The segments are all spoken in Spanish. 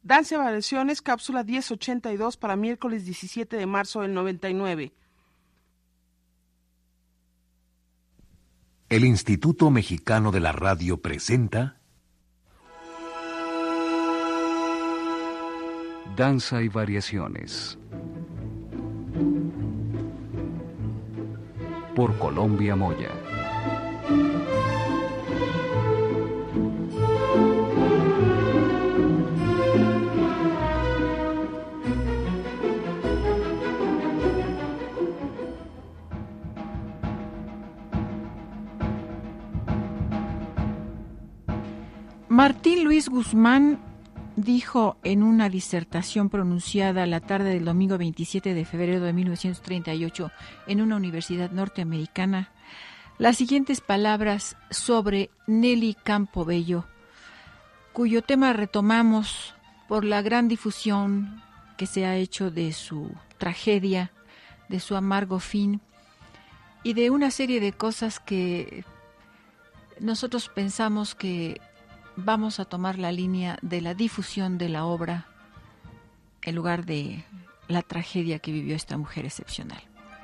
Danza y Variaciones, cápsula 1082 para miércoles 17 de marzo del 99. El Instituto Mexicano de la Radio presenta Danza y Variaciones por Colombia Moya. Martín Luis Guzmán dijo en una disertación pronunciada la tarde del domingo 27 de febrero de 1938 en una universidad norteamericana las siguientes palabras sobre Nelly Campobello, cuyo tema retomamos por la gran difusión que se ha hecho de su tragedia, de su amargo fin y de una serie de cosas que nosotros pensamos que vamos a tomar la línea de la difusión de la obra en lugar de la tragedia que vivió esta mujer excepcional.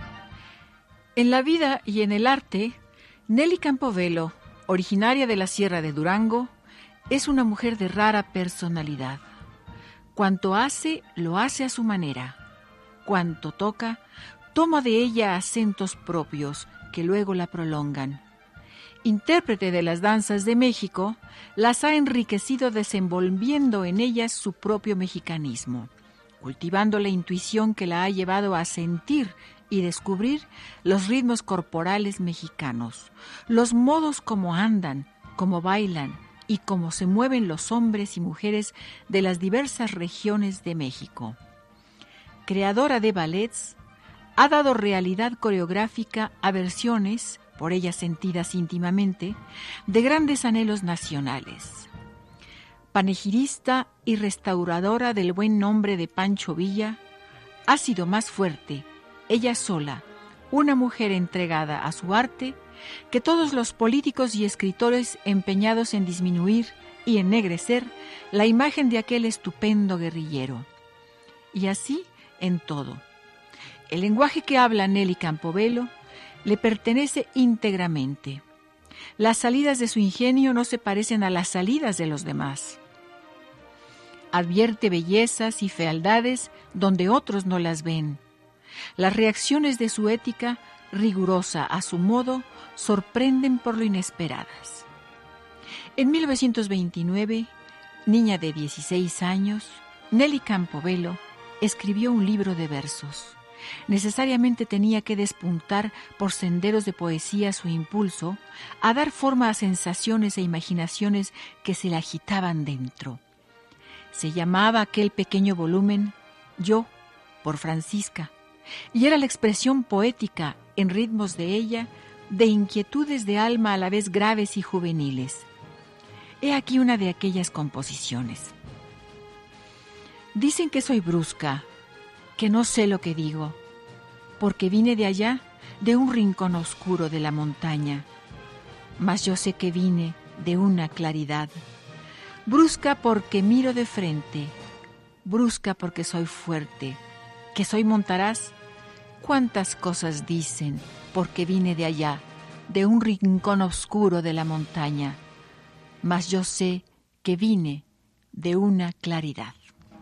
En la vida y en el arte, Nelly Campobello, originaria de la Sierra de Durango, es una mujer de rara personalidad. Cuanto hace, lo hace a su manera. Cuanto toca, toma de ella acentos propios que luego la prolongan. Intérprete de las danzas de México, las ha enriquecido desenvolviendo en ellas su propio mexicanismo, cultivando la intuición que la ha llevado a sentir y descubrir los ritmos corporales mexicanos, los modos como andan, como bailan y cómo se mueven los hombres y mujeres de las diversas regiones de México. Creadora de ballets, ha dado realidad coreográfica a versiones, por ellas sentidas íntimamente, de grandes anhelos nacionales. Panegirista y restauradora del buen nombre de Pancho Villa, ha sido más fuerte, ella sola, una mujer entregada a su arte, que todos los políticos y escritores empeñados en disminuir y ennegrecer la imagen de aquel estupendo guerrillero. Y así en todo. El lenguaje que habla Nelly Campobello le pertenece íntegramente. Las salidas de su ingenio no se parecen a las salidas de los demás. Advierte bellezas y fealdades donde otros no las ven. Las reacciones de su ética, rigurosa a su modo, sorprenden por lo inesperadas. En 1929, niña de 16 años, Nelly Campobello escribió un libro de versos. Necesariamente tenía que despuntar por senderos de poesía su impulso, a dar forma a sensaciones e imaginaciones que se le agitaban dentro. Se llamaba aquel pequeño volumen Yo, por Francisca, y era la expresión poética, en ritmos de ella, de inquietudes de alma a la vez graves y juveniles. He aquí una de aquellas composiciones. Dicen que soy brusca, que no sé lo que digo, porque vine de allá, de un rincón oscuro de la montaña, mas yo sé que vine de una claridad. Brusca porque miro de frente, brusca porque soy fuerte, que soy montaraz. Cuántas cosas dicen, porque vine de allá, de un rincón oscuro de la montaña, mas yo sé que vine de una claridad.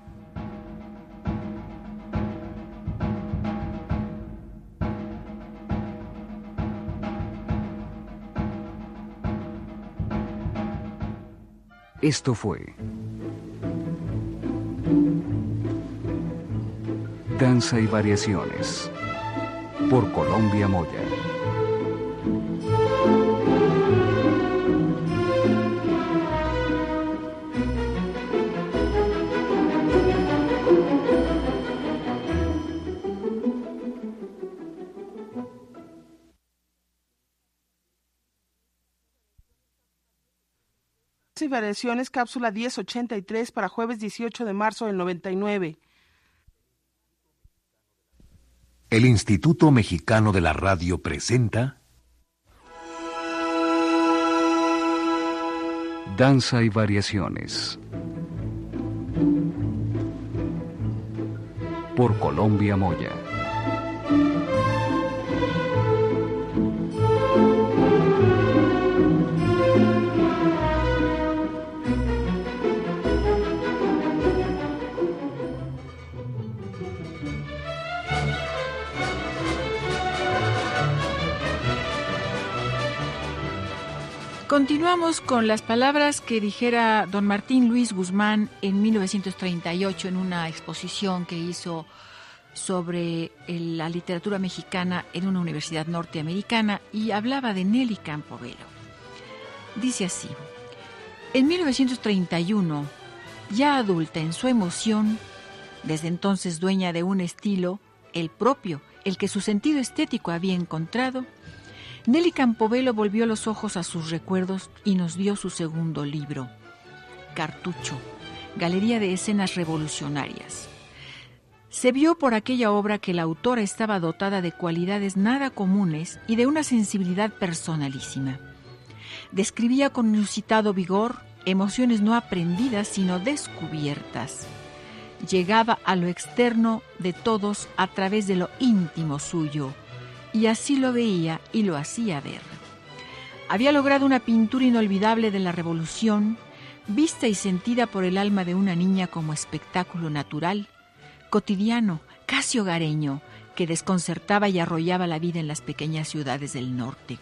Esto fue Danza y Variaciones por Colombia Moya. Y Variaciones, cápsula 1083 para jueves 18 de marzo del 99. El Instituto Mexicano de la Radio presenta Danza y Variaciones por Colombia Moya. Continuamos con las palabras que dijera don Martín Luis Guzmán en 1938 en una exposición que hizo sobre la literatura mexicana en una universidad norteamericana, y hablaba de Nelly Campobello. Dice así: en 1931, ya adulta en su emoción, desde entonces dueña de un estilo, el propio, el que su sentido estético había encontrado, Nelly Campobello volvió los ojos a sus recuerdos y nos dio su segundo libro, Cartucho, Galería de Escenas Revolucionarias. Se vio por aquella obra que la autora estaba dotada de cualidades nada comunes y de una sensibilidad personalísima. Describía con inusitado vigor emociones no aprendidas sino descubiertas. Llegaba a lo externo de todos a través de lo íntimo suyo, y así lo veía y lo hacía ver. Había logrado una pintura inolvidable de la revolución, vista y sentida por el alma de una niña como espectáculo natural, cotidiano, casi hogareño, que desconcertaba y arrollaba la vida en las pequeñas ciudades del norte.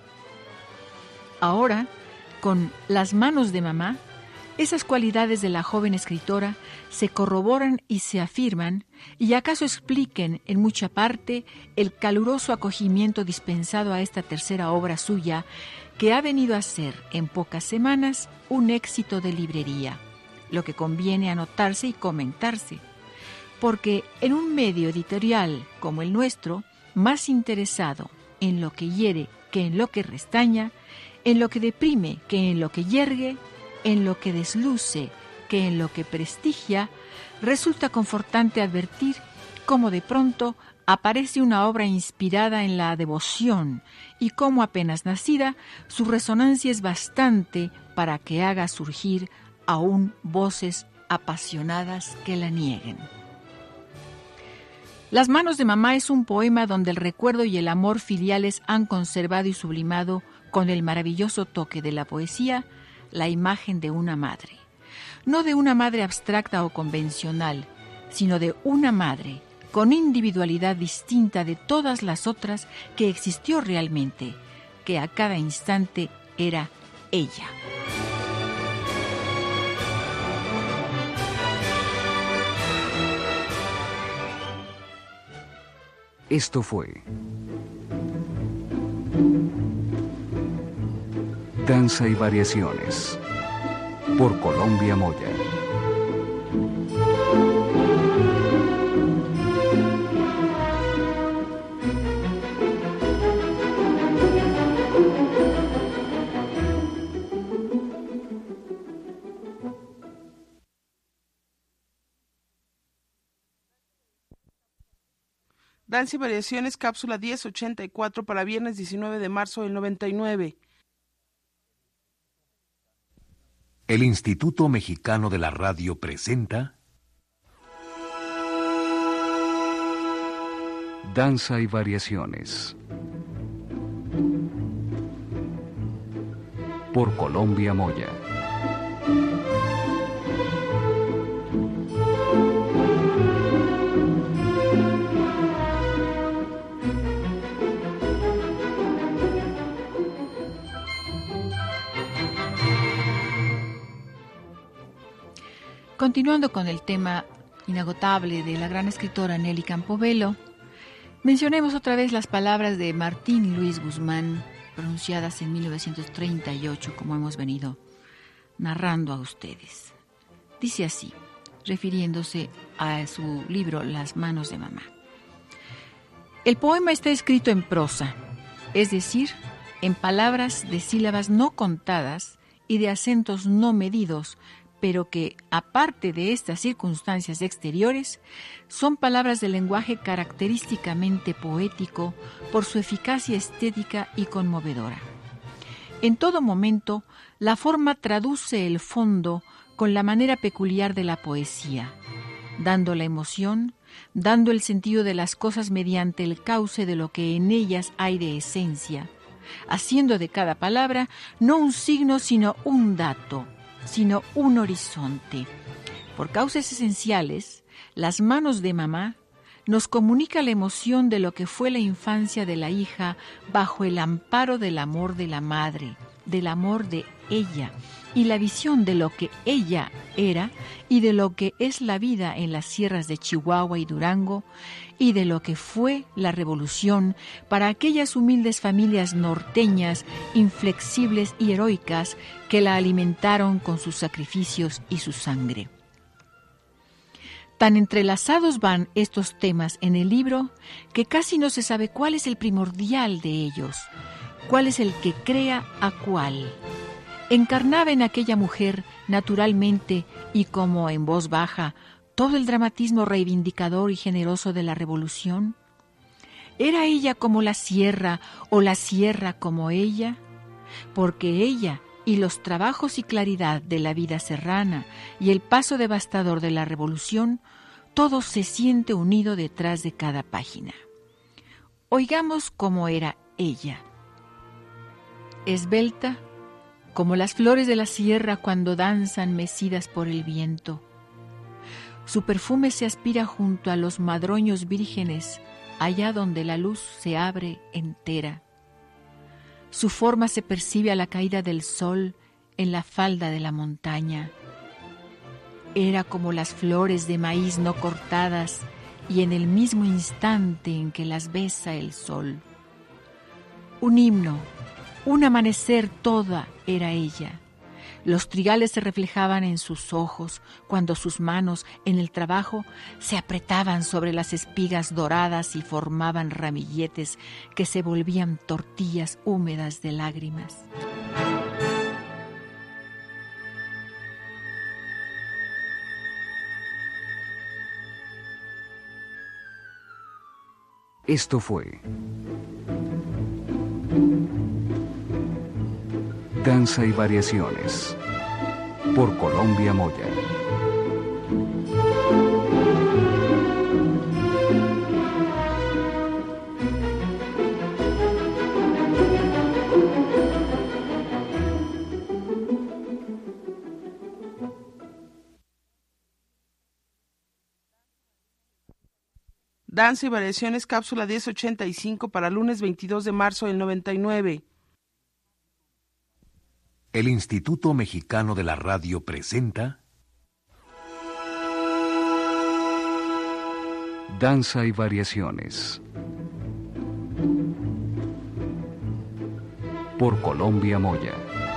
Ahora, con Las manos de mamá, esas cualidades de la joven escritora se corroboran y se afirman, y acaso expliquen en mucha parte el caluroso acogimiento dispensado a esta tercera obra suya, que ha venido a ser en pocas semanas un éxito de librería, lo que conviene anotarse y comentarse, porque en un medio editorial como el nuestro, más interesado en lo que hiere que en lo que restaña, en lo que deprime que en lo que yergue, en lo que desluce que en lo que prestigia, resulta confortante advertir cómo de pronto aparece una obra inspirada en la devoción y cómo apenas nacida su resonancia es bastante para que haga surgir aún voces apasionadas que la nieguen. Las manos de mamá es un poema donde el recuerdo y el amor filiales han conservado y sublimado con el maravilloso toque de la poesía la imagen de una madre. No de una madre abstracta o convencional, sino de una madre con individualidad distinta de todas las otras que existió realmente, que a cada instante era ella. Esto fue Danza y Variaciones por Colombia Moya. Danza y Variaciones, cápsula 1084 para viernes 19 de marzo del 99. El Instituto Mexicano de la Radio presenta Danza y Variaciones por Colombia Moya. Continuando con el tema inagotable de la gran escritora Nelly Campobello, mencionemos otra vez las palabras de Martín Luis Guzmán, pronunciadas en 1938, como hemos venido narrando a ustedes. Dice así, refiriéndose a su libro Las manos de mamá: el poema está escrito en prosa, es decir, en palabras de sílabas no contadas y de acentos no medidos, pero que, aparte de estas circunstancias exteriores, son palabras de lenguaje característicamente poético por su eficacia estética y conmovedora. En todo momento, la forma traduce el fondo con la manera peculiar de la poesía, dando la emoción dando el sentido de las cosas mediante el cauce de lo que en ellas hay de esencia, haciendo de cada palabra no un signo sino un dato, sino un horizonte. Por causas esenciales, las manos de mamá nos comunica la emoción de lo que fue la infancia de la hija bajo el amparo del amor de la madre, del amor de ella, y la visión de lo que ella era y de lo que es la vida en las sierras de Chihuahua y Durango y de lo que fue la revolución para aquellas humildes familias norteñas, inflexibles y heroicas que la alimentaron con sus sacrificios y su sangre. Tan entrelazados van estos temas en el libro que casi no se sabe cuál es el primordial de ellos, cuál es el que crea a cuál. Encarnaba en aquella mujer, naturalmente y como en voz baja, todo el dramatismo reivindicador y generoso de la revolución. ¿Era ella como la sierra o la sierra como ella? Porque ella y los trabajos y claridad de la vida serrana y el paso devastador de la revolución, todo se siente unido detrás de cada página. Oigamos cómo era ella. Esbelta, como las flores de la sierra cuando danzan mecidas por el viento. Su perfume se aspira junto a los madroños vírgenes, allá donde la luz se abre entera. Su forma se percibe a la caída del sol en la falda de la montaña. Era como las flores de maíz no cortadas y en el mismo instante en que las besa el sol. Un himno, un amanecer toda era ella. Los trigales se reflejaban en sus ojos cuando sus manos en el trabajo se apretaban sobre las espigas doradas y formaban ramilletes que se volvían tortillas húmedas de lágrimas. Esto fue Danza y Variaciones por Colombia Moya. Danza y Variaciones, cápsula 1085 para lunes 22 de marzo del 99. El Instituto Mexicano de la Radio presenta Danza y Variaciones por Colombia Moya.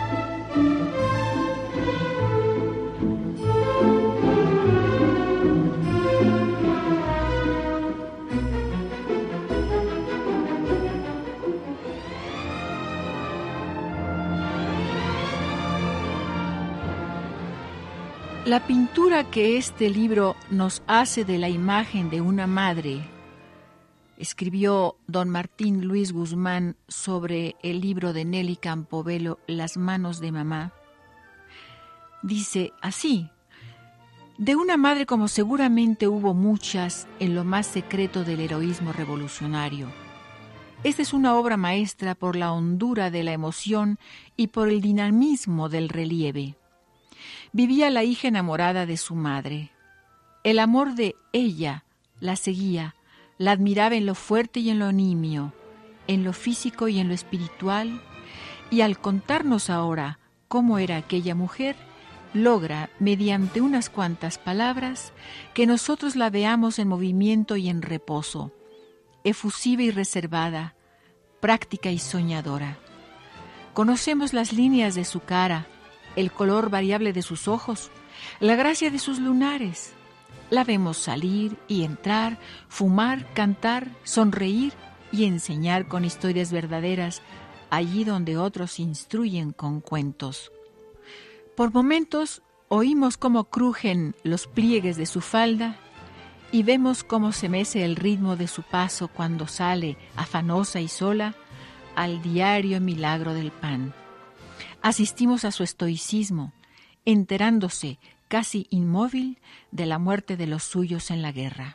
La pintura que este libro nos hace de la imagen de una madre, escribió don Martín Luis Guzmán sobre el libro de Nelly Campobello, Las manos de mamá. Dice así: de una madre como seguramente hubo muchas en lo más secreto del heroísmo revolucionario. Esta es una obra maestra por la hondura de la emoción y por el dinamismo del relieve. Vivía la hija enamorada de su madre. El amor de ella la seguía, la admiraba en lo fuerte y en lo nimio, en lo físico y en lo espiritual, y al contarnos ahora cómo era aquella mujer, logra, mediante unas cuantas palabras, que nosotros la veamos en movimiento y en reposo, efusiva y reservada, práctica y soñadora. Conocemos las líneas de su cara, el color variable de sus ojos, la gracia de sus lunares. La vemos salir y entrar, fumar, cantar, sonreír y enseñar con historias verdaderas allí donde otros instruyen con cuentos. Por momentos oímos cómo crujen los pliegues de su falda y vemos cómo se mece el ritmo de su paso cuando sale, afanosa y sola, al diario milagro del pan. Asistimos a su estoicismo, enterándose, casi inmóvil, de la muerte de los suyos en la guerra.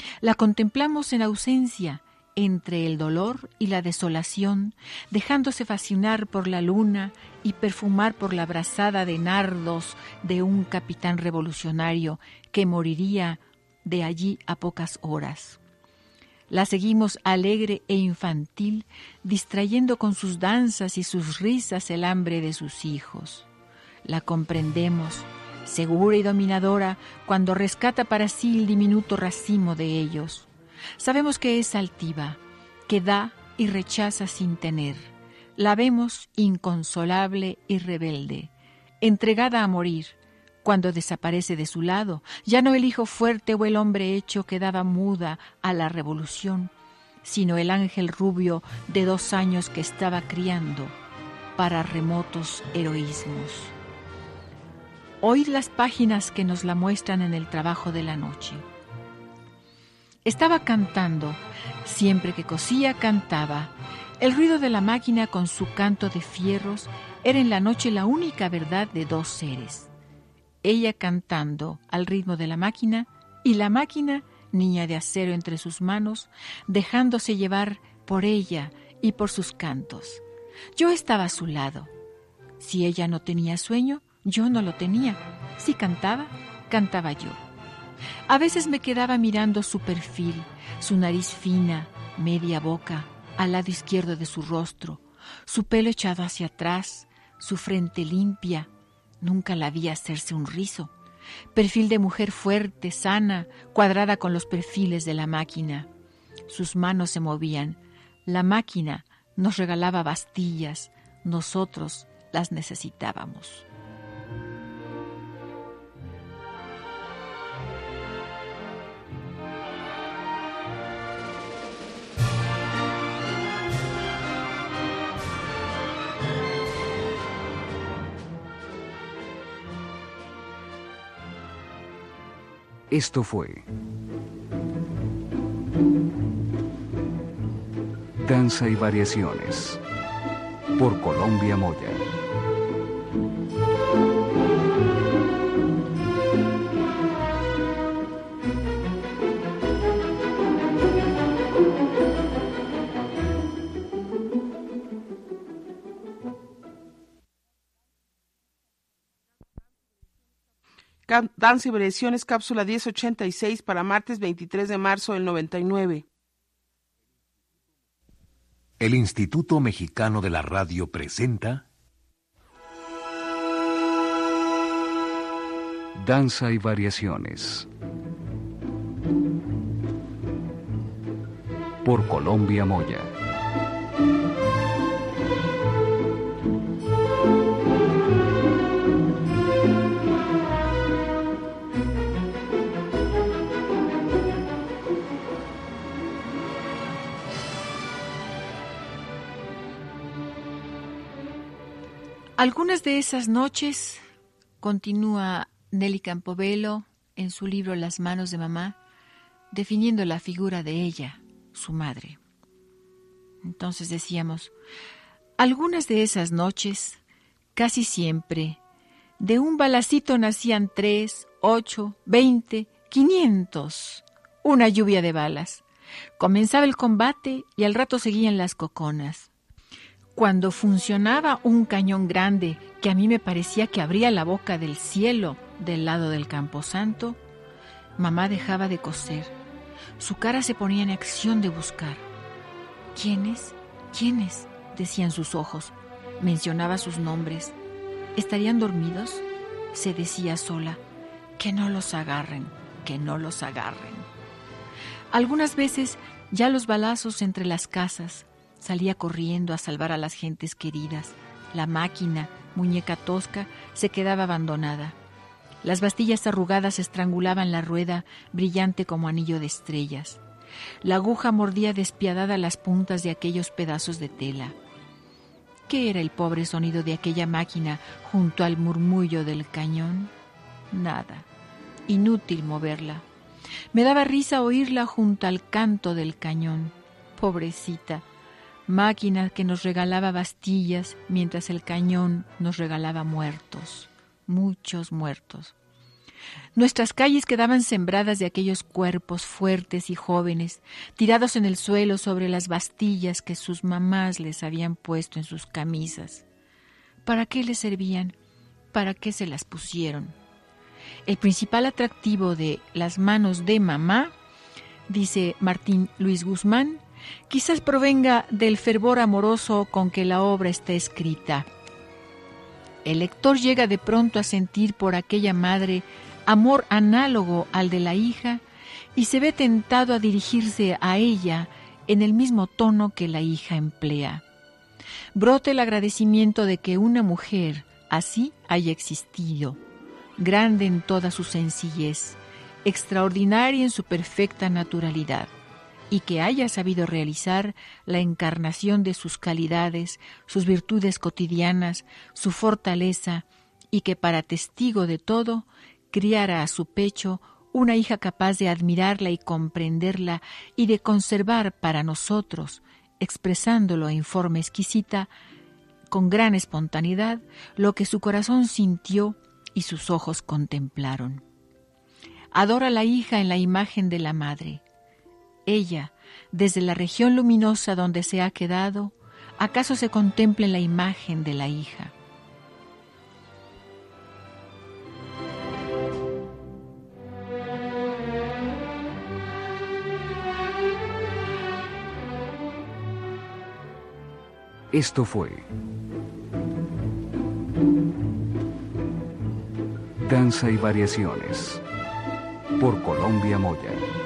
La contemplamos en ausencia, entre el dolor y la desolación, dejándose fascinar por la luna y perfumar por la brazada de nardos de un capitán revolucionario que moriría de allí a pocas horas. La seguimos alegre e infantil, distrayendo con sus danzas y sus risas el hambre de sus hijos. La comprendemos, segura y dominadora, cuando rescata para sí el diminuto racimo de ellos. Sabemos que es altiva, que da y rechaza sin tener. La vemos inconsolable y rebelde, entregada a morir. Cuando desaparece de su lado, ya no el hijo fuerte o el hombre hecho que daba muda a la revolución, sino el ángel rubio de 2 años que estaba criando para remotos heroísmos. Oíd las páginas que nos la muestran en el trabajo de la noche. Estaba cantando, siempre que cosía cantaba. El ruido de la máquina con su canto de fierros era en la noche la única verdad de 2 seres. Ella cantando al ritmo de la máquina y la máquina, niña de acero entre sus manos, dejándose llevar por ella y por sus cantos. Yo estaba a su lado. Si ella no tenía sueño, yo no lo tenía. Si cantaba, cantaba yo. A veces me quedaba mirando su perfil, su nariz fina, media boca, al lado izquierdo de su rostro, su pelo echado hacia atrás, su frente limpia. Nunca la vi hacerse un rizo. Perfil de mujer fuerte, sana, cuadrada con los perfiles de la máquina. Sus manos se movían. La máquina nos regalaba bastillas. Nosotros las necesitábamos. Esto fue Danza y Variaciones por Colombia Moya. Danza y Variaciones, cápsula 1086 para martes 23 de marzo del 99. El Instituto Mexicano de la Radio presenta Danza y Variaciones por Colombia Moya. Algunas de esas noches, continúa Nelly Campobello en su libro Las manos de mamá, definiendo la figura de ella, su madre. Entonces decíamos, algunas de esas noches, casi siempre, de un balacito nacían 3, 8, 20, 500, una lluvia de balas. Comenzaba el combate y al rato seguían las coconas. Cuando funcionaba un cañón grande que a mí me parecía que abría la boca del cielo del lado del Camposanto, mamá dejaba de coser. Su cara se ponía en acción de buscar. ¿Quiénes? ¿Quiénes?, decían sus ojos. Mencionaba sus nombres. ¿Estarían dormidos?, se decía sola. Que no los agarren, que no los agarren. Algunas veces ya los balazos entre las casas. Salía corriendo a salvar a las gentes queridas. La máquina, muñeca tosca, se quedaba abandonada. Las bastillas arrugadas estrangulaban la rueda, brillante como anillo de estrellas. La aguja mordía despiadada las puntas de aquellos pedazos de tela. ¿Qué era el pobre sonido de aquella máquina junto al murmullo del cañón? Nada. Inútil moverla. Me daba risa oírla junto al canto del cañón. Pobrecita. Máquina que nos regalaba bastillas mientras el cañón nos regalaba muertos, muchos muertos. Nuestras calles quedaban sembradas de aquellos cuerpos fuertes y jóvenes, tirados en el suelo sobre las bastillas que sus mamás les habían puesto en sus camisas. ¿Para qué les servían? ¿Para qué se las pusieron? El principal atractivo de las manos de mamá, dice Martín Luis Guzmán, quizás provenga del fervor amoroso con que la obra está escrita. El lector llega de pronto a sentir por aquella madre amor análogo al de la hija y se ve tentado a dirigirse a ella en el mismo tono que la hija emplea. Brota el agradecimiento de que una mujer así haya existido, grande en toda su sencillez, extraordinaria en su perfecta naturalidad, y que haya sabido realizar la encarnación de sus calidades, sus virtudes cotidianas, su fortaleza, y que para testigo de todo, criara a su pecho una hija capaz de admirarla y comprenderla y de conservar para nosotros, expresándolo en forma exquisita, con gran espontaneidad, lo que su corazón sintió y sus ojos contemplaron. Adora a la hija en la imagen de la madre. Ella, desde la región luminosa donde se ha quedado, ¿acaso se contempla en la imagen de la hija? Esto fue Danza y Variaciones por Colombia Moya.